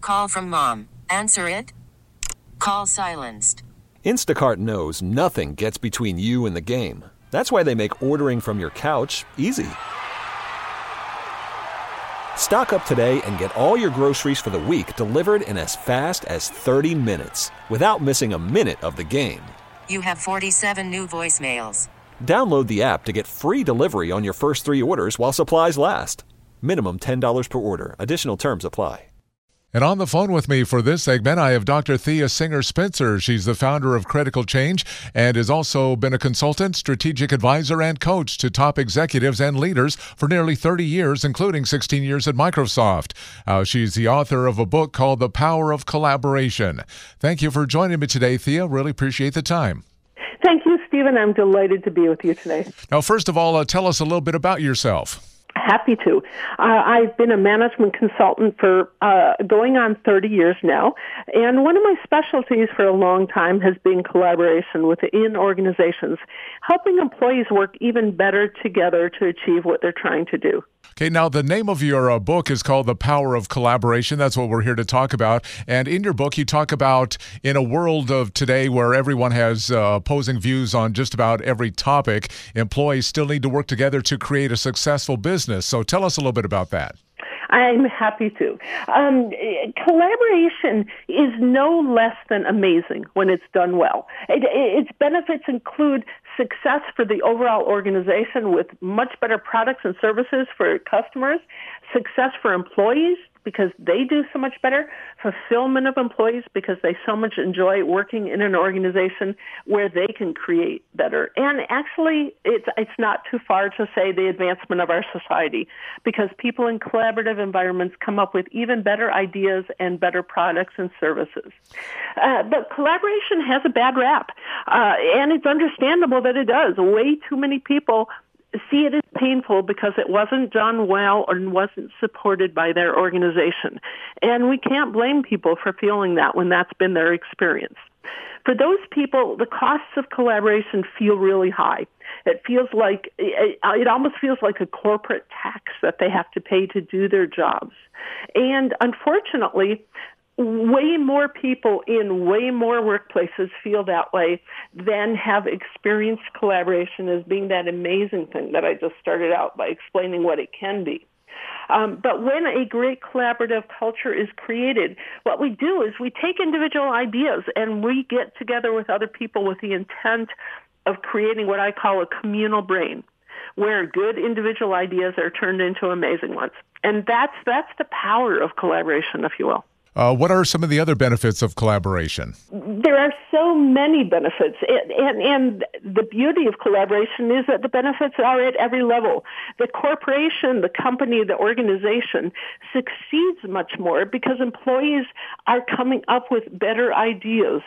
Call from mom. Answer it. Call silenced. Instacart knows nothing gets between you and the game. That's why they make ordering from your couch easy. Stock up today and get all your groceries for the week delivered in as fast as 30 minutes without missing a minute of the game. You have 47 new voicemails. Download the app to get free delivery on your first 3 orders while supplies last. Minimum $10 per order. Additional terms apply. And on the phone with me for this segment, I have Dr. Thea Singer-Spencer. She's the founder of Critical Change and has also been a consultant, strategic advisor, and coach to top executives and leaders for nearly 30 years, including 16 years at Microsoft. She's the author of a book called The Power of Collaboration. Thank you for joining me today, Thea. Really appreciate the time. Thank you, Stephen. I'm delighted to be with you today. Now, first of all, tell us a little bit about yourself. Happy to. I've been a management consultant for going on 30 years now, and one of my specialties for a long time has been collaboration within organizations, helping employees work even better together to achieve what they're trying to do. Okay, now the name of your book is called The Power of Collaboration. That's what we're here to talk about. And in your book, you talk about in a world of today where everyone has opposing views on just about every topic, employees still need to work together to create a successful business. So tell us a little bit about that. I'm happy to. Collaboration is no less than amazing when it's done well. Its benefits include success for the overall organization with much better products and services for customers, success for employees because they do so much better, fulfillment of employees because they so much enjoy working in an organization where they can create better. And actually, it's not too far to say the advancement of our society because people in collaborative environments come up with even better ideas and better products and services. But collaboration has a bad rap, and it's understandable that it does. Way too many people see it as painful because it wasn't done well or wasn't supported by their organization. And we can't blame people for feeling that when that's been their experience. For those people, the costs of collaboration feel really high. It feels like, it almost feels like a corporate tax that they have to pay to do their jobs. And unfortunately, way more people in way more workplaces feel that way than have experienced collaboration as being that amazing thing that I just started out by explaining what it can be. But when a great collaborative culture is created, what we do is we take individual ideas and we get together with other people with the intent of creating what I call a communal brain, where good individual ideas are turned into amazing ones. And that's the power of collaboration, if you will. What are some of the other benefits of collaboration? There are so many benefits, and the beauty of collaboration is that the benefits are at every level. The corporation, the company, the organization succeeds much more because employees are coming up with better ideas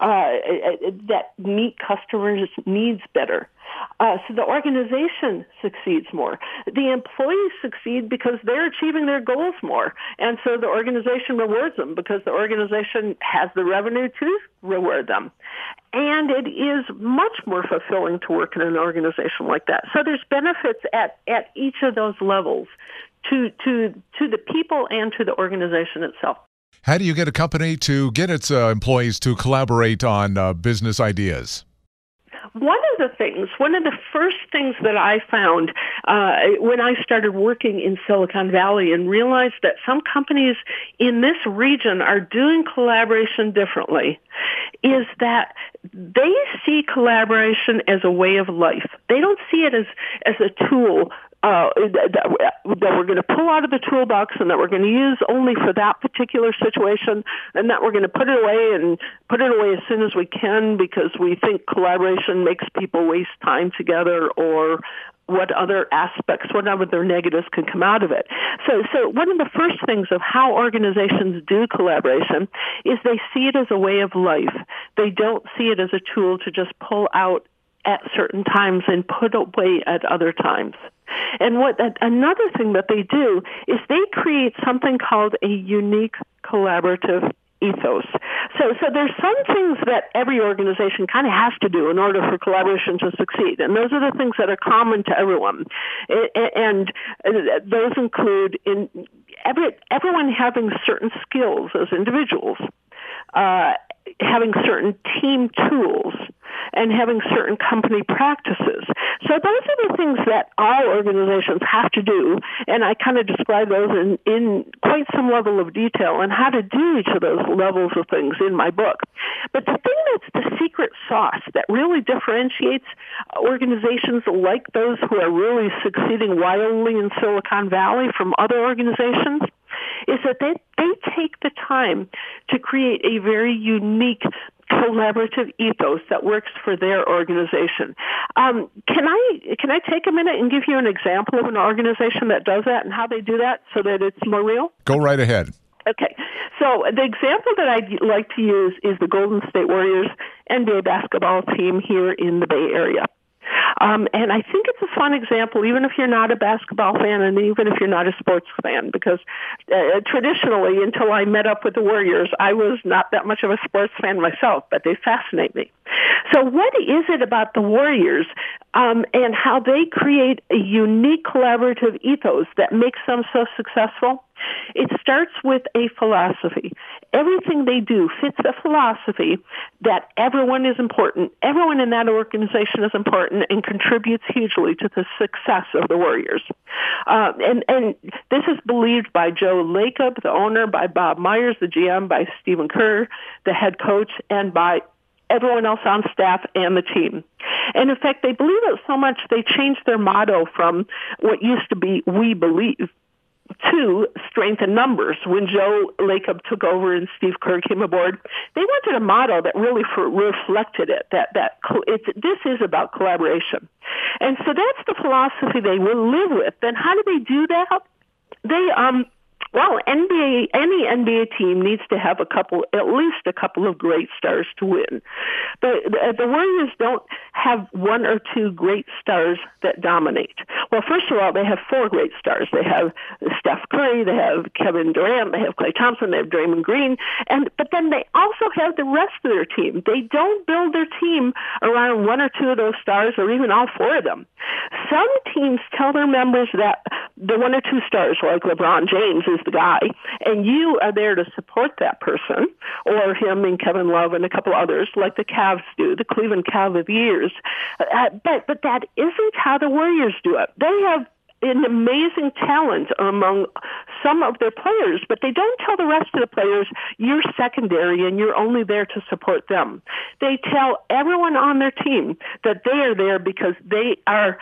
that meet customers' needs better. So the organization succeeds more. The employees succeed because they're achieving their goals more. And so the organization rewards them because the organization has the revenue to reward them. And it is much more fulfilling to work in an organization like that. So there's benefits at each of those levels to the people and to the organization itself. How do you get a company to get its employees to collaborate on business ideas? One of the first things that I found when I started working in Silicon Valley and realized that some companies in this region are doing collaboration differently is that they see collaboration as a way of life. They don't see it as a tool that we're going to pull out of the toolbox and that we're going to use only for that particular situation and that we're going to put it away as soon as we can because we think collaboration makes people waste time together or what other negatives can come out of it. So one of the first things of how organizations do collaboration is they see it as a way of life. They don't see it as a tool to just pull out at certain times and put away at other times. And another thing that they do is they create something called a unique collaborative ethos. So there's some things that every organization kind of has to do in order for collaboration to succeed, and those are the things that are common to everyone. And those include everyone having certain skills as individuals, having certain team tools, and having certain company practices. So those are the things that all organizations have to do, and I kind of describe those in quite some level of detail and how to do each of those levels of things in my book. But the thing that's the secret sauce that really differentiates organizations like those who are really succeeding wildly in Silicon Valley from other organizations is that they take the time to create a very unique collaborative ethos that works for their organization. Can I take a minute and give you an example of an organization that does that and how they do that so that it's more real? Go right ahead. Okay, so the example that I'd like to use is the Golden State Warriors NBA basketball team here in the Bay Area. And I think it's a fun example, even if you're not a basketball fan and even if you're not a sports fan, because traditionally, until I met up with the Warriors, I was not that much of a sports fan myself, but they fascinate me. So what is it about the Warriors and how they create a unique collaborative ethos that makes them so successful? It starts with a philosophy. Everything they do fits a philosophy that everyone is important. Everyone in that organization is important and contributes hugely to the success of the Warriors. And this is believed by Joe Lacob, the owner, by Bob Myers, the GM, by Stephen Kerr, the head coach, and by everyone else on staff and the team. And in fact, they believe it so much they changed their motto from what used to be "We Believe" to "Strength in Numbers." When Joe Lacob took over and Steve Kerr came aboard, they wanted a motto that really reflected it, this is about collaboration. And so that's the philosophy they will live with. Then how do they do that? Any NBA team needs to have at least a couple of great stars to win. The Warriors don't have one or two great stars that dominate. Well, first of all, they have four great stars. They have Steph Curry, they have Kevin Durant, they have Klay Thompson, they have Draymond Green, but then they also have the rest of their team. They don't build their team around one or two of those stars or even all four of them. Some teams tell their members that the one or two stars, like LeBron James, is the guy, and you are there to support that person, or him and Kevin Love and a couple others, like the Cavs do, the Cleveland Cavaliers. But that isn't how the Warriors do it. They have an amazing talent among some of their players, but they don't tell the rest of the players, you're secondary and you're only there to support them. They tell everyone on their team that they are there because they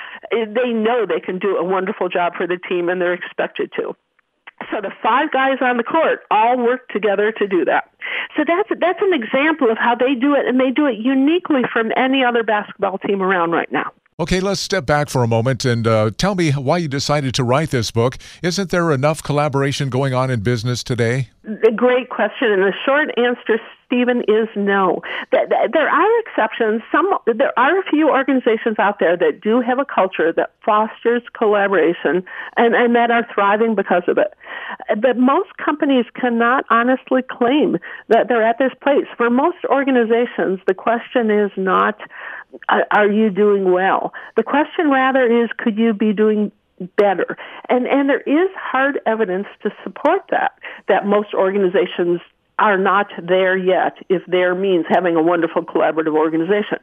know they can do a wonderful job for the team and they're expected to. So the five guys on the court all work together to do that. So that's an example of how they do it, and they do it uniquely from any other basketball team around right now. Okay, let's step back for a moment and tell me why you decided to write this book. Isn't there enough collaboration going on in business today? A great question, and the short answer, Stephen, is no. There are exceptions. There are a few organizations out there that do have a culture that fosters collaboration and that are thriving because of it. But most companies cannot honestly claim that they're at this place. For most organizations, the question is not, are you doing well? The question rather is, could you be doing better? And there is hard evidence to support that most organizations are not there yet, if there means having a wonderful collaborative organization.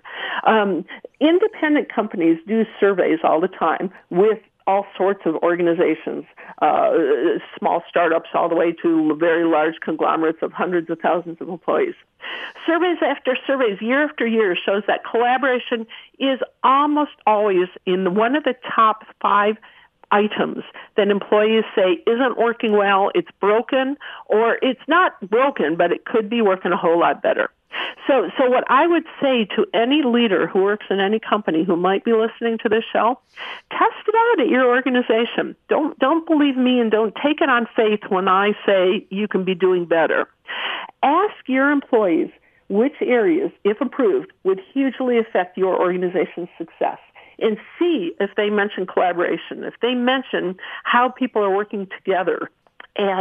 Independent companies do surveys all the time with all sorts of organizations, small startups all the way to very large conglomerates of hundreds of thousands of employees. Surveys after surveys, year after year, shows that collaboration is almost always in one of the top 5 items that employees say isn't working well, it's broken, or it's not broken, but it could be working a whole lot better. So what I would say to any leader who works in any company who might be listening to this show, test it out at your organization. Don't believe me and don't take it on faith when I say you can be doing better. Ask your employees which areas, if approved, would hugely affect your organization's success. And see if they mention collaboration, if they mention how people are working together as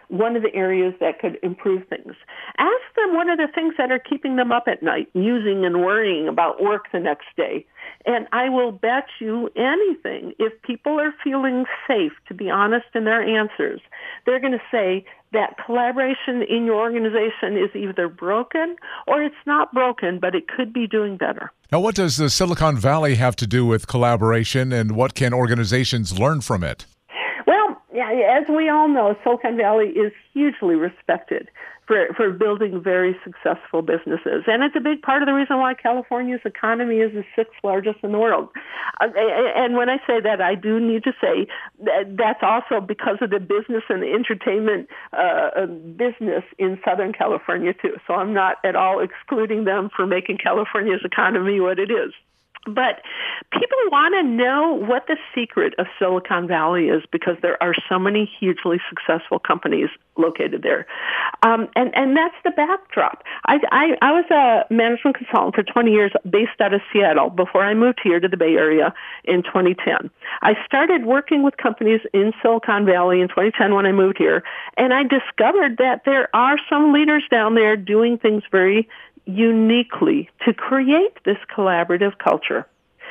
one of the areas that could improve things. Ask them what are the things that are keeping them up at night, musing and worrying about work the next day. And I will bet you anything, if people are feeling safe to be honest in their answers, they're going to say that collaboration in your organization is either broken or it's not broken, but it could be doing better. Now, what does the Silicon Valley have to do with collaboration, and what can organizations learn from it? Well, as we all know, Silicon Valley is hugely respected for building very successful businesses. And it's a big part of the reason why California's economy is the sixth largest in the world. And when I say that, I do need to say that that's also because of the business and the entertainment business in Southern California, too. So I'm not at all excluding them for making California's economy what it is. But people want to know what the secret of Silicon Valley is because there are so many hugely successful companies located there. And that's the backdrop. I was a management consultant for 20 years based out of Seattle before I moved here to the Bay Area in 2010. I started working with companies in Silicon Valley in 2010 when I moved here, and I discovered that there are some leaders down there doing things very uniquely to create this collaborative culture.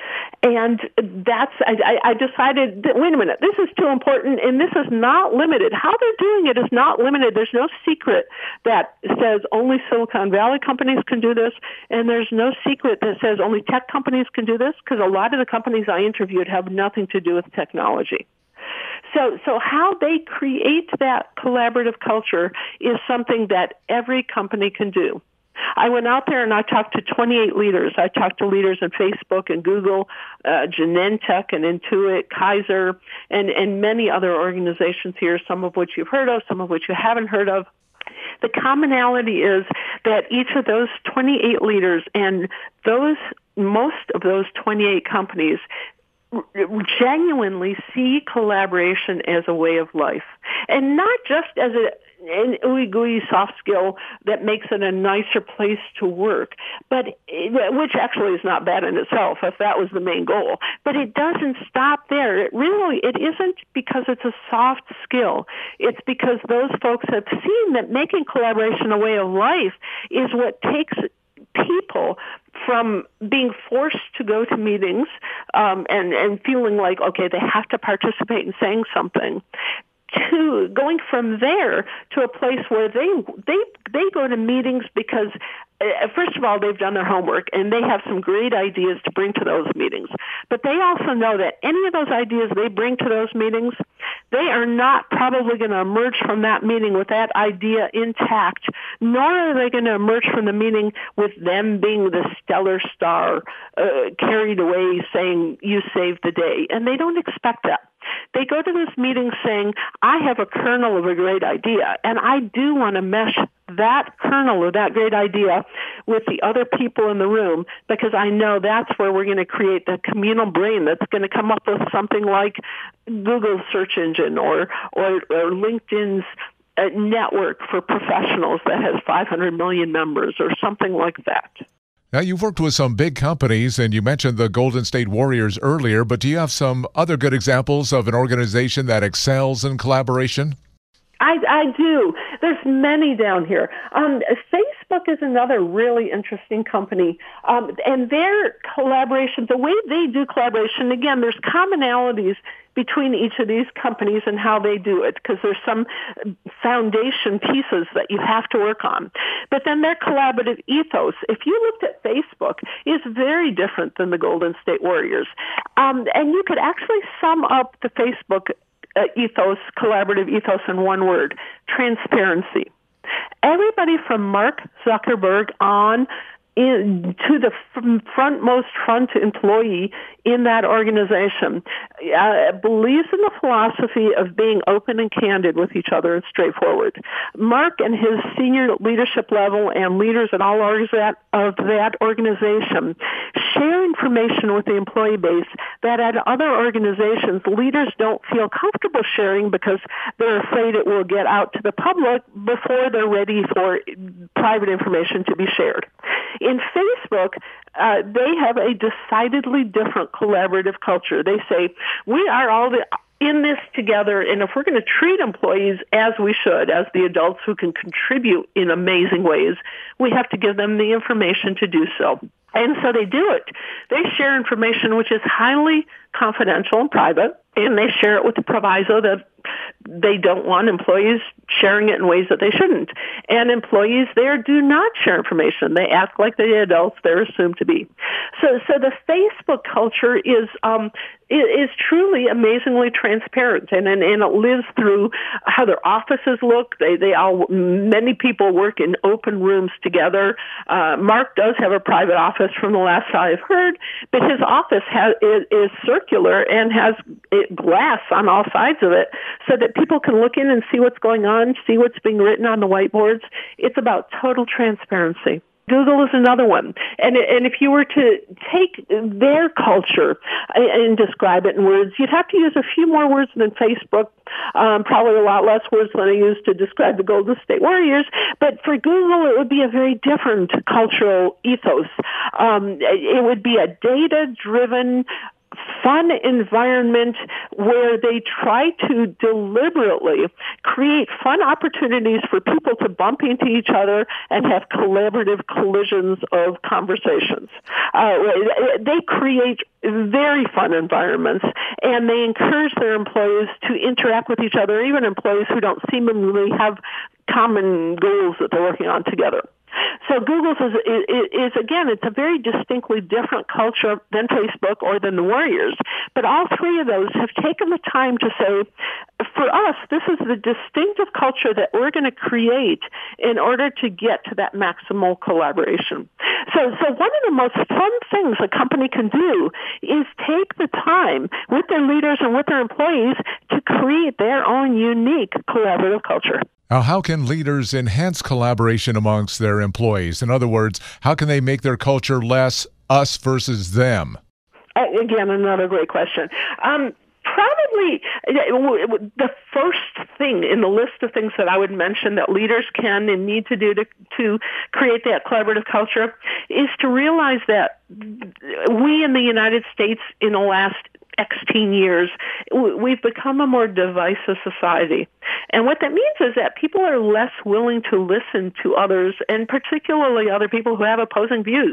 And I decided that, wait a minute, this is too important, and this is not limited. How they're doing it is not limited. There's no secret that says only Silicon Valley companies can do this, and there's no secret that says only tech companies can do this, because a lot of the companies I interviewed have nothing to do with technology. So how they create that collaborative culture is something that every company can do. I went out there and I talked to 28 leaders. I talked to leaders in Facebook and Google, Genentech and Intuit, Kaiser, and many other organizations here, some of which you've heard of, some of which you haven't heard of. The commonality is that each of those 28 leaders and most of those 28 companies genuinely see collaboration as a way of life, and not just as an ooey-gooey soft skill that makes it a nicer place to work, but which actually is not bad in itself if that was the main goal. But it doesn't stop there. It isn't because it's a soft skill. It's because those folks have seen that making collaboration a way of life is what takes people from being forced to go to meetings and feeling like, okay, they have to participate in saying something, to going from there to a place where they go to meetings because, first of all, they've done their homework and they have some great ideas to bring to those meetings. But they also know that any of those ideas they bring to those meetings, they are not probably going to emerge from that meeting with that idea intact, nor are they going to emerge from the meeting with them being the stellar star carried away saying, you saved the day. And they don't expect that. They go to this meeting saying, I have a kernel of a great idea, and I do want to mesh that kernel of that great idea with the other people in the room, because I know that's where we're going to create the communal brain that's going to come up with something like Google's search engine or LinkedIn's network for professionals that has 500 million members or something like that. Now, you've worked with some big companies, and you mentioned the Golden State Warriors earlier, but do you have some other good examples of an organization that excels in collaboration? I do. There's many down here. Facebook is another really interesting company, and their collaboration, the way they do collaboration, again, there's commonalities between each of these companies and how they do it, because there's some foundation pieces that you have to work on. But then their collaborative ethos, if you looked at Facebook, is very different than the Golden State Warriors. And you could actually sum up the Facebook ethos, collaborative ethos, in one word: transparency. Everybody from Mark Zuckerberg on to the front employee in that organization believes in the philosophy of being open and candid with each other and straightforward. Mark and his senior leadership level and leaders at all of that organization share information with the employee base that at other organizations leaders don't feel comfortable sharing because they're afraid it will get out to the public before they're ready for private information to be shared. In Facebook, they have a decidedly different collaborative culture. They say, we are all in this together, and if we're going to treat employees as we should, as the adults who can contribute in amazing ways, we have to give them the information to do so. And so they do it. They share information which is highly confidential and private, and they share it with the proviso that they don't want employees sharing it in ways that they shouldn't. And employees there do not share information. They act like the adults they're assumed to be. So the Facebook culture is truly amazingly transparent, and it lives through how their offices look. Many people work in open rooms together. Mark does have a private office from the last I've heard, but his office is circular and has glass on all sides of it so that people can look in and see what's going on, see what's being written on the whiteboards. It's about total transparency. Google is another one. And if you were to take their culture and describe it in words, you'd have to use a few more words than Facebook, probably a lot less words than I used to describe the Golden State Warriors. But for Google, it would be a very different cultural ethos. It would be a data-driven, fun environment where they try to deliberately create fun opportunities for people to bump into each other and have collaborative collisions of conversations. They create very fun environments, and they encourage their employees to interact with each other, even employees who don't seemingly have common goals that they're working on together. So Google's is again, it's a very distinctly different culture than Facebook or than the Warriors. But all three of those have taken the time to say, for us, this is the distinctive culture that we're going to create in order to get to that maximal collaboration. So one of the most fun things a company can do is take the time with their leaders and with their employees to create their own unique collaborative culture. Now, how can leaders enhance collaboration amongst their employees? In other words, how can they make their culture less us versus them? Again, another great question. Probably the first thing in the list of things that I would mention that leaders can and need to do to create that collaborative culture is to realize that we in the United States in the last 16 years, we've become a more divisive society. And what that means is that people are less willing to listen to others, and particularly other people who have opposing views.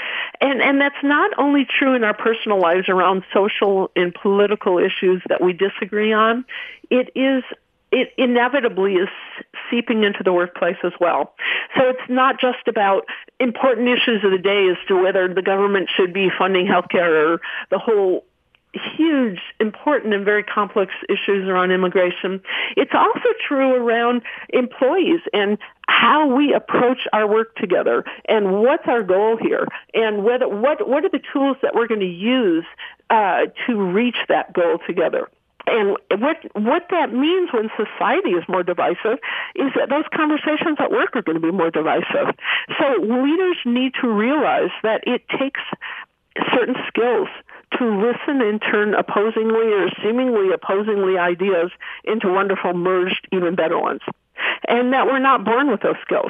And that's not only true in our personal lives around social and political issues that we disagree on. It inevitably is seeping into the workplace as well. So it's not just about important issues of the day as to whether the government should be funding healthcare or the whole huge, important, and very complex issues around immigration. It's also true around employees and how we approach our work together and what's our goal here and what are the tools that we're going to use to reach that goal together. And what that means when society is more divisive is that those conversations at work are going to be more divisive. So leaders need to realize that it takes certain skills to listen and turn opposingly or seemingly opposingly ideas into wonderful, merged, even better ones. And that we're not born with those skills.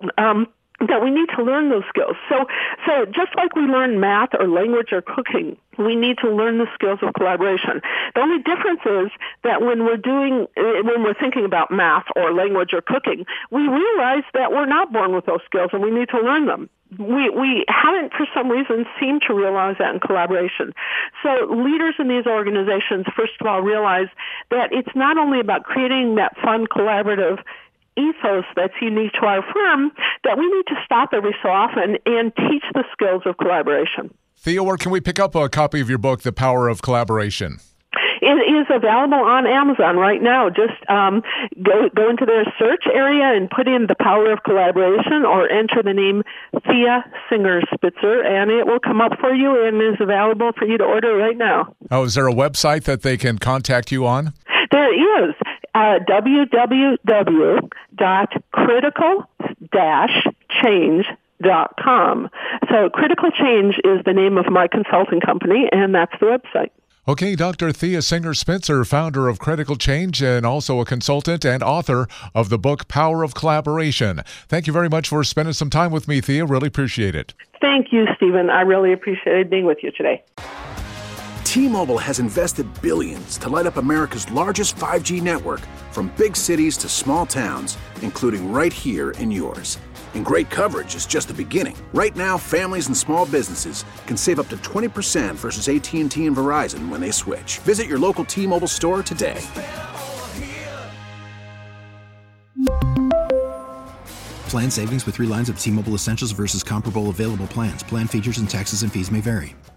That we need to learn those skills. So just like we learn math or language or cooking, we need to learn the skills of collaboration. The only difference is that when we're thinking about math or language or cooking, we realize that we're not born with those skills and we need to learn them. We haven't, for some reason, seemed to realize that in collaboration. So leaders in these organizations, first of all, realize that it's not only about creating that fun, collaborative ethos that's unique to our firm, that we need to stop every so often and teach the skills of collaboration. Thea, where can we pick up a copy of your book, The Power of Collaboration? It is available on Amazon right now. Just go into their search area and put in The Power of Collaboration or enter the name Thea Singer Spitzer, and it will come up for you and is available for you to order right now. Oh, is there a website that they can contact you on? There is. www.critical-change.com. So Critical Change is the name of my consulting company, and that's the website. Okay, Dr. Thea Singer Spitzer, founder of Critical Change and also a consultant and author of the book Power of Collaboration. Thank you very much for spending some time with me, Thea. Really appreciate it. Thank you, Stephen. I really appreciated being with you today. T-Mobile has invested billions to light up America's largest 5G network, from big cities to small towns, including right here in yours. And great coverage is just the beginning. Right now, families and small businesses can save up to 20% versus AT&T and Verizon when they switch. Visit your local T-Mobile store today. Plan savings with 3 lines of T-Mobile Essentials versus comparable available plans. Plan features and taxes and fees may vary.